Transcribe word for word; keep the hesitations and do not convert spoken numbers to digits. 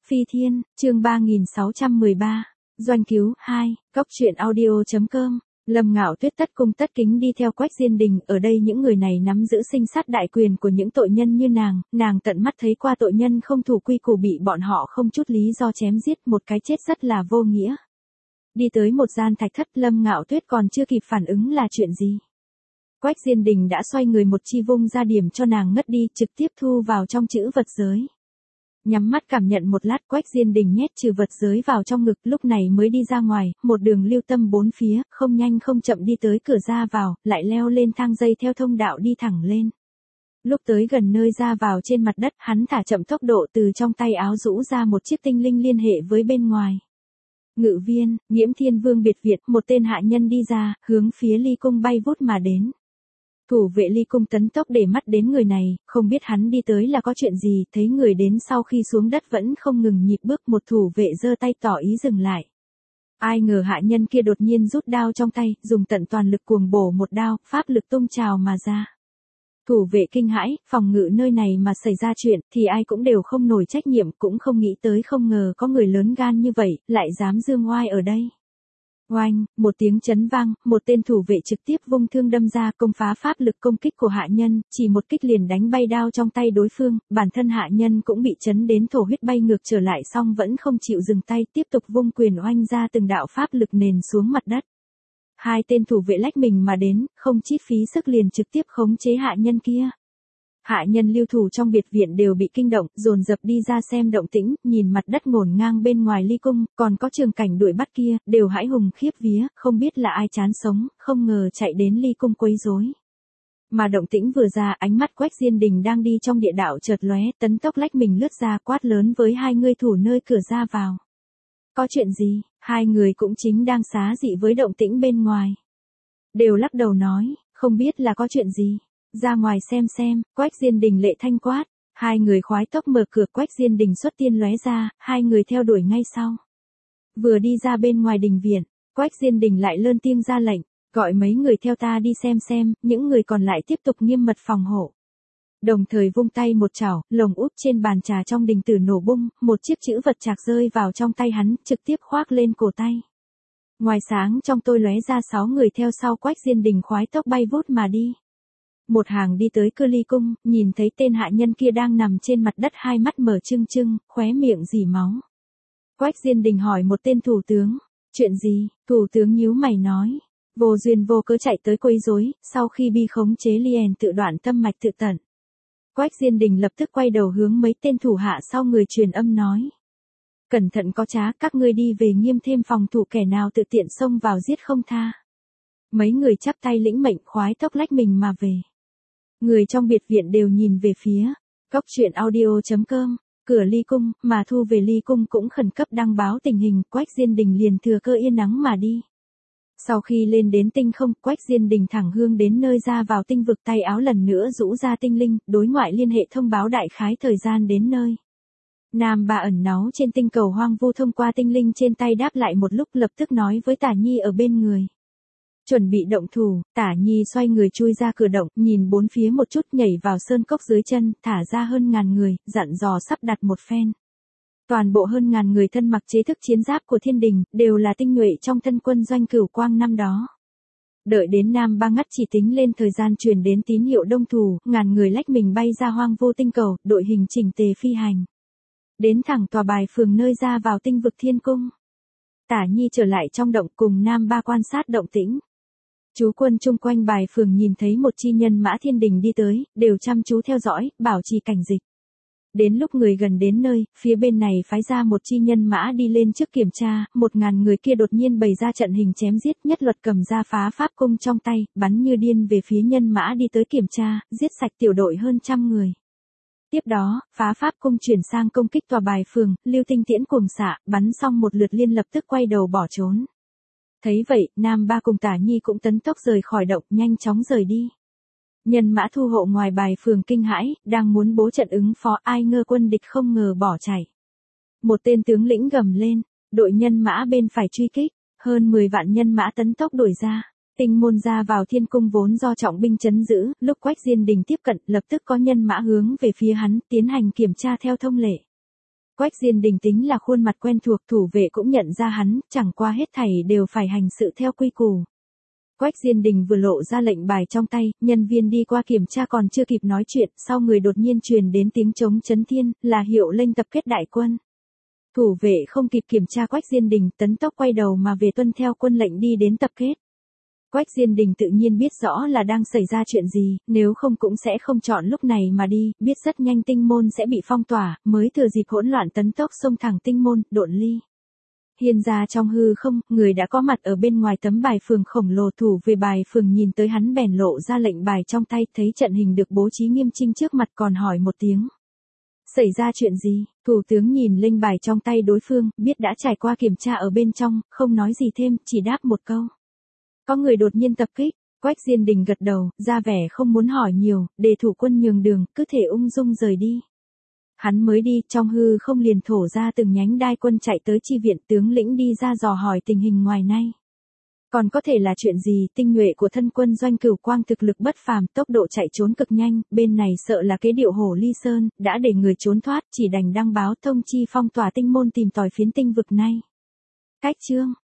Phi Thiên, chương ba nghìn sáu trăm mười ba, Doanh Cứu, hai, Cóc truyện audio chấm com. Lâm Ngạo Tuyết tất cung tất kính đi theo Quách Diên Đình, ở đây những người này nắm giữ sinh sát đại quyền của những tội nhân như nàng, nàng tận mắt thấy qua tội nhân không thủ quy củ bị bọn họ không chút lý do chém giết, một cái chết rất là vô nghĩa. Đi tới một gian thạch thất, Lâm Ngạo Tuyết còn chưa kịp phản ứng là chuyện gì. Quách Diên Đình đã xoay người một chi vung ra điểm cho nàng ngất đi, trực tiếp thu vào trong chữ vật giới. Nhắm mắt cảm nhận một lát, Quách Diên Đình nhét trừ vật giới vào trong ngực, lúc này mới đi ra ngoài, một đường lưu tâm bốn phía, không nhanh không chậm đi tới cửa ra vào, lại leo lên thang dây theo thông đạo đi thẳng lên. Lúc tới gần nơi ra vào trên mặt đất, hắn thả chậm tốc độ, từ trong tay áo rũ ra một chiếc tinh linh liên hệ với bên ngoài. Ngự viên, Nghiễm Thiên Vương biệt viện, một tên hạ nhân đi ra, hướng phía ly cung bay vút mà đến. Thủ vệ ly cung tấn tốc để mắt đến người này, không biết hắn đi tới là có chuyện gì, thấy người đến sau khi xuống đất vẫn không ngừng nhịp bước, một thủ vệ giơ tay tỏ ý dừng lại. Ai ngờ hạ nhân kia đột nhiên rút đao trong tay, dùng tận toàn lực cuồng bổ một đao, pháp lực tung trào mà ra. Thủ vệ kinh hãi, phòng ngự nơi này mà xảy ra chuyện, thì ai cũng đều không nổi trách nhiệm, cũng không nghĩ tới không ngờ có người lớn gan như vậy, lại dám dương oai ở đây. Oanh, một tiếng chấn vang, một tên thủ vệ trực tiếp vung thương đâm ra, công phá pháp lực công kích của hạ nhân, chỉ một kích liền đánh bay đao trong tay đối phương, bản thân hạ nhân cũng bị chấn đến thổ huyết bay ngược trở lại, song vẫn không chịu dừng tay, tiếp tục vung quyền oanh ra từng đạo pháp lực nền xuống mặt đất. Hai tên thủ vệ lách mình mà đến, không chi phí sức liền trực tiếp khống chế hạ nhân kia. Hạ nhân lưu thủ trong biệt viện đều bị kinh động, dồn dập đi ra xem động tĩnh, nhìn mặt đất ngổn ngang bên ngoài ly cung, còn có trường cảnh đuổi bắt kia, đều hãi hùng khiếp vía, không biết là ai chán sống, không ngờ chạy đến ly cung quấy rối. Mà động tĩnh vừa ra, ánh mắt Quách Diên Đình đang đi trong địa đạo chợt lóe, tấn tốc lách mình lướt ra, quát lớn với hai người thủ nơi cửa ra vào. Có chuyện gì? Hai người cũng chính đang xá dị với động tĩnh bên ngoài. Đều lắc đầu nói, không biết là có chuyện gì. Ra ngoài xem xem, Quách Diên Đình lệ thanh quát. Hai người khoái tốc mở cửa, Quách Diên Đình xuất tiên lóe ra, hai người theo đuổi ngay sau. Vừa đi ra bên ngoài đình viện, Quách Diên Đình lại lơn tiếng ra lệnh, gọi mấy người theo ta đi xem xem, những người còn lại tiếp tục nghiêm mật phòng hộ. Đồng thời vung tay một chảo, lồng úp trên bàn trà trong đình tử nổ bung, một chiếc chữ vật trạc rơi vào trong tay hắn, trực tiếp khoác lên cổ tay. Ngoài sáng trong tôi lóe ra sáu người theo sau Quách Diên Đình khoái tốc bay vút mà đi. Một hàng đi tới Cơ Ly cung, nhìn thấy tên hạ nhân kia đang nằm trên mặt đất, hai mắt mở trưng trưng, khóe miệng rỉ máu. Quách Diên Đình hỏi một tên thủ tướng, chuyện gì? Thủ tướng nhíu mày nói, vô duyên vô cớ chạy tới quấy rối, sau khi bi khống chế liền tự đoạn tâm mạch tự tận. Quách Diên Đình lập tức quay đầu hướng mấy tên thủ hạ sau người truyền âm nói, cẩn thận có trá, các ngươi đi về nghiêm thêm phòng thủ, kẻ nào tự tiện xông vào giết không tha. Mấy người chắp tay lĩnh mệnh, khoái tốc lách mình mà về. Người trong biệt viện đều nhìn về phía Cóc truyện audio chấm com, cửa ly cung, mà thu về ly cung cũng khẩn cấp đăng báo tình hình, Quách Diên Đình liền thừa cơ yên nắng mà đi. Sau khi lên đến tinh không, Quách Diên Đình thẳng hương đến nơi ra vào tinh vực, tay áo lần nữa rũ ra tinh linh, đối ngoại liên hệ thông báo đại khái thời gian đến nơi. Nam Ba ẩn náu trên tinh cầu hoang vu thông qua tinh linh trên tay đáp lại một lúc, lập tức nói với Tả Nhi ở bên người. Chuẩn bị động thủ, Tả Nhi xoay người chui ra cửa động, nhìn bốn phía một chút, nhảy vào sơn cốc dưới chân, thả ra hơn ngàn người, dặn dò sắp đặt một phen. Toàn bộ hơn ngàn người thân mặc chế thức chiến giáp của thiên đình, đều là tinh nhuệ trong thân quân Doanh Cửu Quang năm đó. Đợi đến Nam Ba ngắt chỉ tính lên thời gian truyền đến tín hiệu đông thủ, ngàn người lách mình bay ra hoang vô tinh cầu, đội hình chỉnh tề phi hành. Đến thẳng tòa bài phường nơi ra vào tinh vực thiên cung. Tả Nhi trở lại trong động cùng Nam Ba quan sát động tĩnh. Chú quân chung quanh bài phường nhìn thấy một chi nhân mã thiên đình đi tới, đều chăm chú theo dõi, bảo trì cảnh dịch. Đến lúc người gần đến nơi, phía bên này phái ra một chi nhân mã đi lên trước kiểm tra, một ngàn người kia đột nhiên bày ra trận hình chém giết, nhất luật cầm ra phá pháp cung trong tay, bắn như điên về phía nhân mã đi tới kiểm tra, giết sạch tiểu đội hơn trăm người. Tiếp đó, phá pháp cung chuyển sang công kích tòa bài phường, lưu tinh tiễn cuồng xạ, bắn xong một lượt liên lập tức quay đầu bỏ trốn. Thấy vậy, Nam Ba cùng Tả Nhi cũng tấn tốc rời khỏi động, nhanh chóng rời đi. Nhân mã thu hộ ngoài bài phường kinh hãi, đang muốn bố trận ứng phó, ai ngờ quân địch không ngờ bỏ chạy. Một tên tướng lĩnh gầm lên, đội nhân mã bên phải truy kích, hơn mười vạn nhân mã tấn tốc đuổi ra. Tinh môn ra vào thiên cung vốn do trọng binh trấn giữ, lúc Quách Diên Đình tiếp cận, lập tức có nhân mã hướng về phía hắn, tiến hành kiểm tra theo thông lệ. Quách Diên Đình tính là khuôn mặt quen thuộc, thủ vệ cũng nhận ra hắn, chẳng qua hết thảy đều phải hành sự theo quy củ. Quách Diên Đình vừa lộ ra lệnh bài trong tay, nhân viên đi qua kiểm tra còn chưa kịp nói chuyện, sau người đột nhiên truyền đến tiếng trống chấn thiên, là hiệu lệnh tập kết đại quân. Thủ vệ không kịp kiểm tra Quách Diên Đình, tấn tốc quay đầu mà về tuân theo quân lệnh đi đến tập kết. Quách Diên Đình tự nhiên biết rõ là đang xảy ra chuyện gì, nếu không cũng sẽ không chọn lúc này mà đi, biết rất nhanh tinh môn sẽ bị phong tỏa, mới thừa dịp hỗn loạn tấn tốc xông thẳng tinh môn, độn ly. Hiên ra trong hư không, người đã có mặt ở bên ngoài tấm bài phường khổng lồ, thủ về bài phường nhìn tới hắn bèn lộ ra lệnh bài trong tay, thấy trận hình được bố trí nghiêm chỉnh trước mặt còn hỏi một tiếng. Xảy ra chuyện gì? Thủ tướng nhìn linh bài trong tay đối phương, biết đã trải qua kiểm tra ở bên trong, không nói gì thêm, chỉ đáp một câu. Có người đột nhiên tập kích. Quách Diên Đình gật đầu, ra vẻ không muốn hỏi nhiều, để thủ quân nhường đường, cứ thể ung dung rời đi. Hắn mới đi, trong hư không liền thổ ra từng nhánh đai quân chạy tới chi viện, tướng lĩnh đi ra dò hỏi tình hình ngoài nay. Còn có thể là chuyện gì? Tinh nhuệ của thân quân Doanh Cửu Quang thực lực bất phàm, tốc độ chạy trốn cực nhanh, bên này sợ là kế điệu Hổ Ly Sơn, đã để người trốn thoát, chỉ đành đăng báo thông chi phong tỏa tinh môn tìm tòi phiến tinh vực này. Cách chương